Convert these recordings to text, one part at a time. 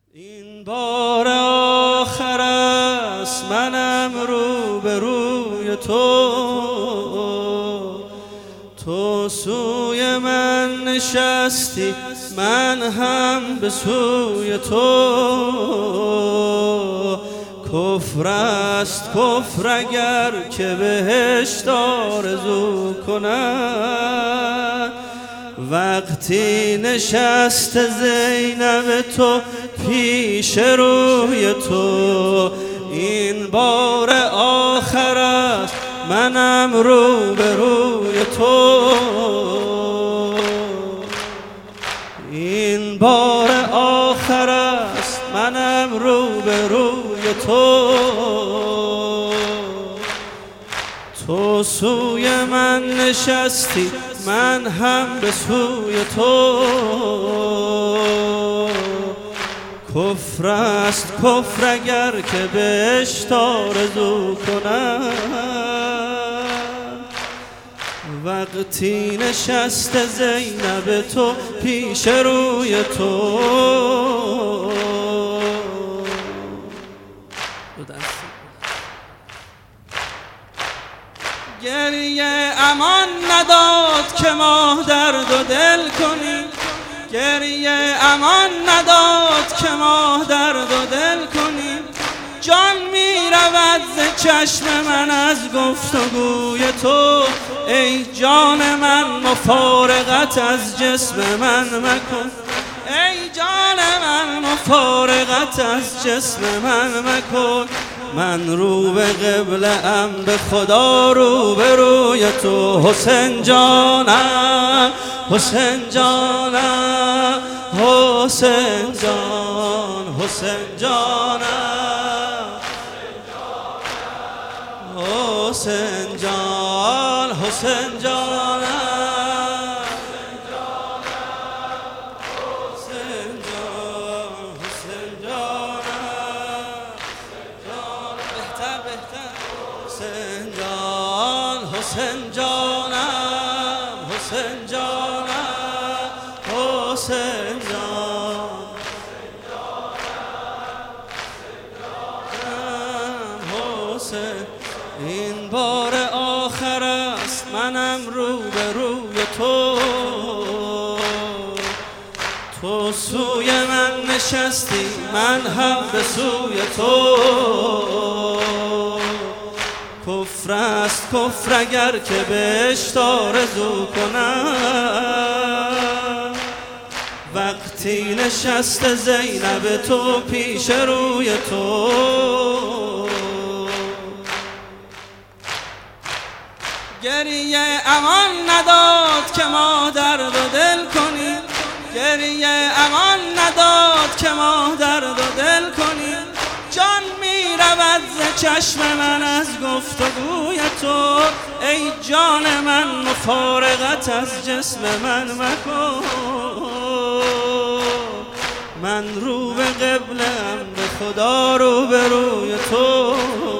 این بار آخر است منم روبروی تو سوی من نشستی من هم به سوی تو. کفر است کفر اگر که بهشت آرزو کند، وقتی نشست زینب تو پیش روی تو. این بار آخر است منم روبروی تو، این بار آخر است منم روبروی تو. تو سوی من نشستی من هم به سوی تو. کفر است کفر اگر که بهشت آرزو کند، وقتی نشست زینب تو پیش روی تو. گریه امان نداد که ما درد و دل کنیم، گریه امان نداد که ما درد و دل کنیم. جان می رود ز چشم من از گفتگوی تو، ای جان من مفارقت از جسم من مکن، ای جان من مفارقت از جسم من مکن. من رو به قبله ام به خدا رو به روی تو. حسین جانم حسین جانم حسین جان حسین جانم حسین جان حسین جانم حسین جانم حسین جانم حسین جان حسین. این بار آخر است منم روبروی تو. تو سوی من نشستی من هم به سوی تو. کفر است کفر اگر که بهشت آرزو کنم، وقتی نشست زینب تو پیش روی تو. گریه امان نداد که ما درد و دل کنیم، گریه امان نداد که ما درد و دل کنیم. جان می رود ز چشم من از گفتگوی تو، ای جان من مفارقت از جسم من مکن. من رو به قبلم به خدا رو به روی تو،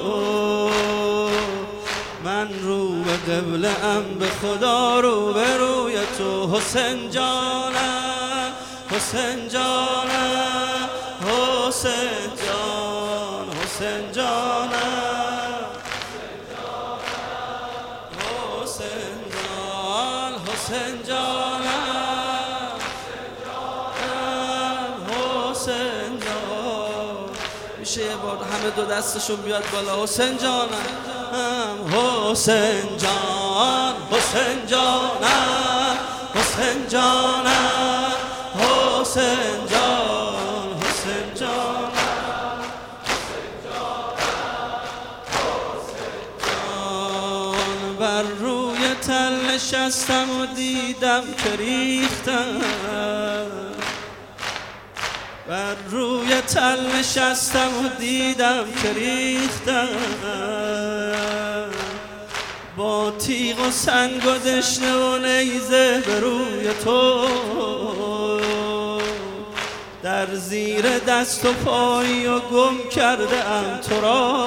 من رو به قبلم به خدا رو به روی تو. حسین جانم حسین جانم حسین جان حسین جانم حسین جان حسین جانم حسین جان. میشه یه بار همه دو دستشون بیاد بالا. حسین جانم حسین جان حسین جانم حسین جانم حسین جان حسین جان بر روی تل نشستم و دیدم که ریختم، بر روی تل نشستم و دیدم که ریختم. با تیغ و سنگ و دشنه و نیزه به روی تو، در زیر دست و پایی و گم کرده ام تو را،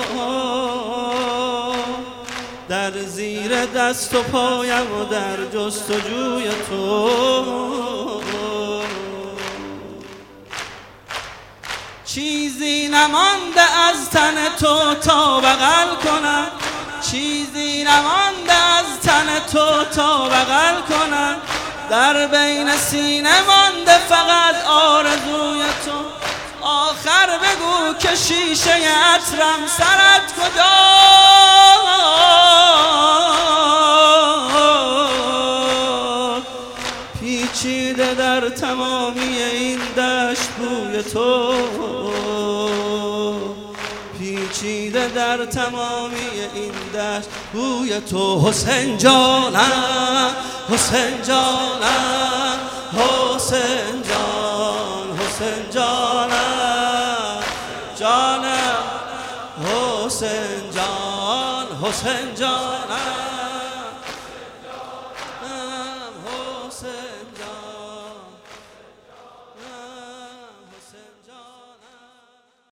در زیر دست و پایم و در جستجوی تو. چیزی نمانده از تن تو تا بغل کنم، چیزی نمانده از تن تو تا بغل کنم، در بین سینه مانده فقط آرزوی تو. آخر بگو که شیشه عطرم سرت کجا؟ پیچیده در تمامی این دشت بوی تو، پیچیده در تمامی این دشت بوی تو. حسین جانم، حسین جانم، حسین جان، حسین جانم، جانم، حسین جان، حسین جانم.